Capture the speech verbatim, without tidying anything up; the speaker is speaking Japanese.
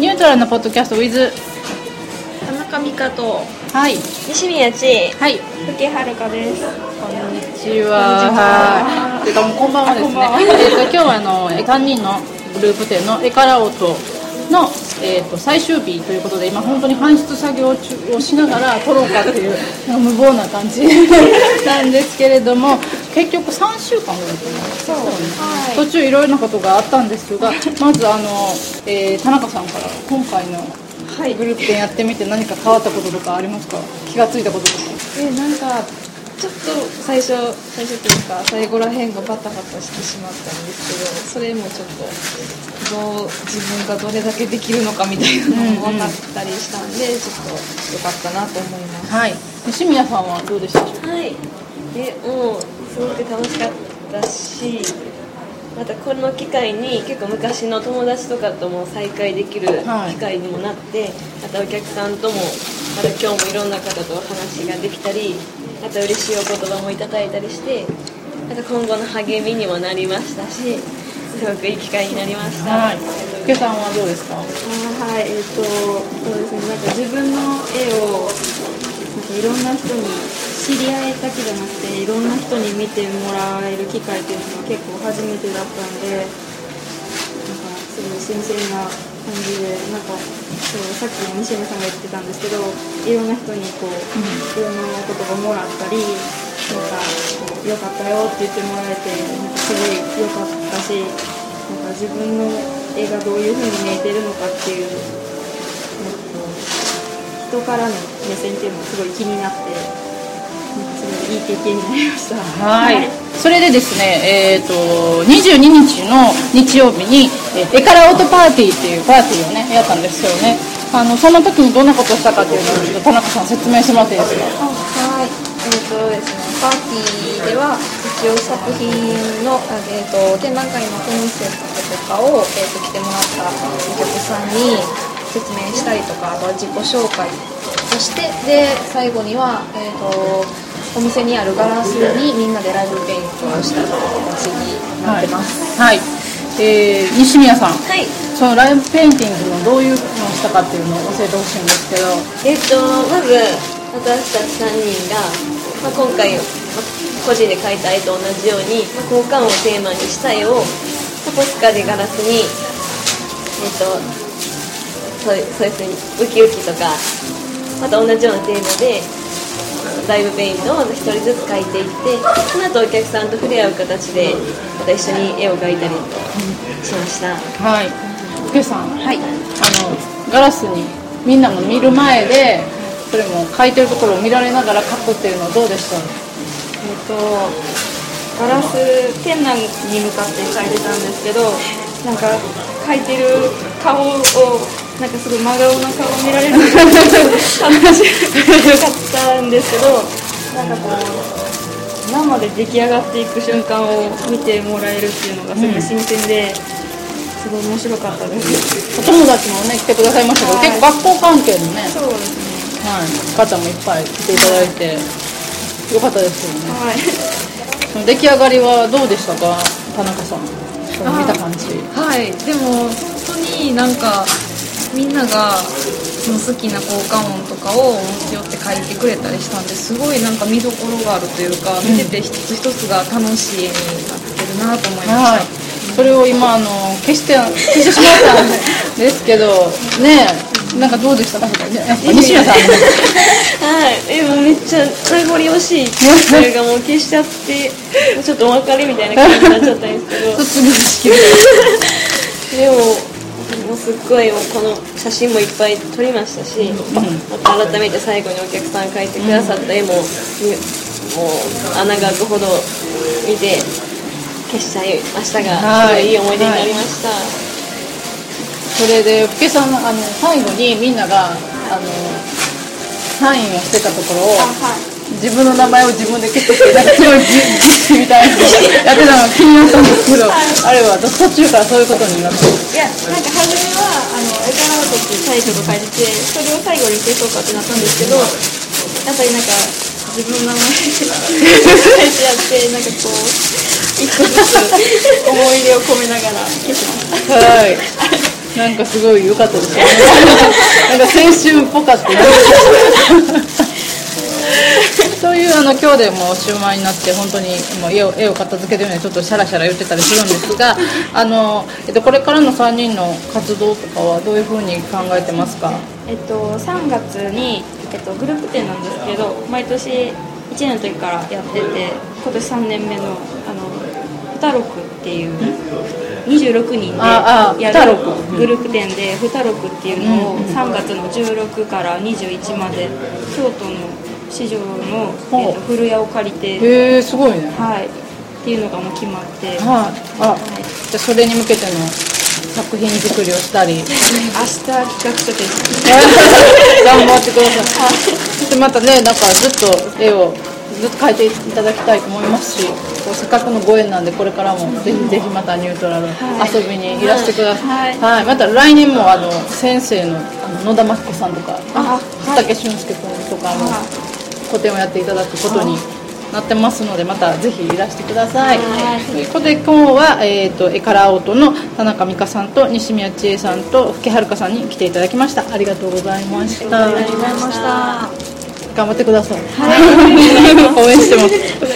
ニュートラルなポッドキャスト with 田中美香と、 はい、 西宮千、 はい、 福遥香です。 こんにちは。はい。てかもうこんばんはですね。えっと今日はあのさんにんのグループ展の絵から音の、えー、と最終日ということで、今本当に搬出作業をしながら撮ろうかっていう無謀な感じなんですけれども、結局さんしゅうかんぐらいかな。そう、はい、途中いろいろなことがあったんですが、まずあの、えー、田中さんから今回のグループ展やってみて何か変わったこととかありますか？気がついたこととか。 えなんかちょっと最初最初というか最後らへんがバタバタしてしまったんですけど、それもちょっとどう自分がどれだけできるのかみたいなのも分かったりしたんで、うんうん、ちょっと良かったなと思います。 はい。西宮さんはどうでしたでしょうか？ はい。えもうすごく楽しかったし、またこの機会に結構昔の友達とかとも再会できる機会にもなって、はい、またお客さんともまた今日もいろんな方とお話ができたり、また嬉しいお言葉もいただいたりして、また今後の励みにもなりましたし、すごくいい機会になりました。 はい。福さんはどうですか？あはいえっ、ー、とそうですね、なんか自分の絵をなんかいろんな人に知り合いだけじゃなくていろんな人に見てもらえる機会っていうのが結構初めてだったんで、なんかすごい新鮮な感じで、なんかそうさっき西村さんが言ってたんですけど、いろんな人にこう、うん、いろんな言葉もらったり、なんかこう良かったよって言ってもらえて、なんかすごい良かったし、なんか自分の絵がどういう風に見えてるのかっていう、人からの目線っていうのがすごい気になって、なんかすごいいい経験になりました。 はい、はい、それでですね、えー、とにじゅうににちの日曜日に絵から音パーティーっていうパーティーをねやったんですよね。あのその時にどんなことをしたかっていうのをちょっと田中さん説明してもらっていいですか？ はい、えーとですね、パーティーでは一応作品の、えー、と展覧会のコンセプトとかを、えー、と来てもらったお客さんに説明したりとか、あとは自己紹介そしてで最後には、えー、とお店にあるガラスにみんなでライブペイントをしたという形になってます。 はい、はい、えー、西宮さん、 はい、 そのライブペインティングのどういうのをしたかっていうのを教えてほしいんですけど、 えっとまず私たちさんにんが、まあ、今回、まあ、個人で描いた絵と同じように、まあ、交換をテーマにした絵を、まあ、ポスカでガラスに、えっとそう、そうですね、ウキウキとかまた同じようなテーマでライブペイントを一人ずつ描いていって、その後お客さんと触れ合う形でまた一緒に絵を描いたりとしました。 はい。福さん、 はい、 あのガラスにみんなが見る前でそれも描いてるところを見られながら描くっていうのはどうでした？えっとガラス店内に向かって描いてたんですけど、なんか描いてる顔をなんかすごい真顔な顔を見られるのが楽しかったんですけど、なんかこう生で出来上がっていく瞬間を見てもらえるっていうのがすごい新鮮で、うん、すごい面白かったです。 お友達もね来てくださいましたけど、はい、結構学校関係のね、 そうですね、 はい、方もいっぱい来ていただいてよかったですよね。はい、その出来上がりはどうでしたか、田中さん？その見た感じ。 はい、でも本当になんかみんながその好きな効果音とかを持ち寄って書いてくれたりしたんで、すごいなんか見どころがあるというか、見てて一つ一つが楽しい絵になってるなと思いました。はい、 それを今あの消して消してしまったんですけどね、なんかどうでしたか？西村さんはい、えもうめっちゃ名残惜しいそれがもう消しちゃってちょっとお別れみたいな感じになっちゃったんですけどでももうすっごいもうこの写真もいっぱい撮りましたし、うん、また改めて最後にお客さん描いてくださった絵も、うん、もう穴が開くほど見て消しちゃいましたが、すごいいい思い出になりました。はいはい、 それで福さんあの最後にみんながあのサインをしてたところを、はい、自分の名前を自分で消してなんかすごい実施みたいなやってたのが気になったんですけど、はい、あれは途中からそういうことになって。 いや、なんか初めはあの絵柄の時最初と書いてて、それを最後に消そうかってなったんですけど、やっぱりなんか自分の名前書いてやってなんかこう一個ずつ思い出を込めながら消しました。 はい。 なんかすごい良かったですね。なんか青春っぽかった。そういうあの今日でもう終盤になって本当にもう絵を絵を片付けるようにちょっとシャラシャラ言ってたりするんですが、あの、えっと、これからのさんにんの活動とかはどういうふうに考えてますか？ えっと、さんがつに、えっと、グループ展なんですけど、毎年いちねんの時からやってて、今年さんねんめのあのふたろくっていうにじゅうろくにんでやるグループ展でふたろくっていうのをさんがつのじゅうろくからにじゅういちまで京都の市場の、えー、と古屋を借りて、 へーすごいね、 はい、っていうのがもう決まって、はい、 あ、はい、じゃあそれに向けての作品作りをしたり明日企画書です頑張ってください。そしてまたね、なんかずっと絵をずっと描いていただきたいと思いますし、こうせっかくのご縁なんでこれからもぜひぜひまたニュートラル遊びにいらしてください、はいはい、また来年もあの先生 の, あの野田真紀子さんとか畑俊介君とかの個展をやっていただくことになってますので、またぜひいらしてください。ということで今日は、えー、と絵からアートの田中美香さんと西宮千恵さんと福遥さんに来ていただきました。ありがとうございました。 ありがとうございました。 頑張ってください、はい、応援してます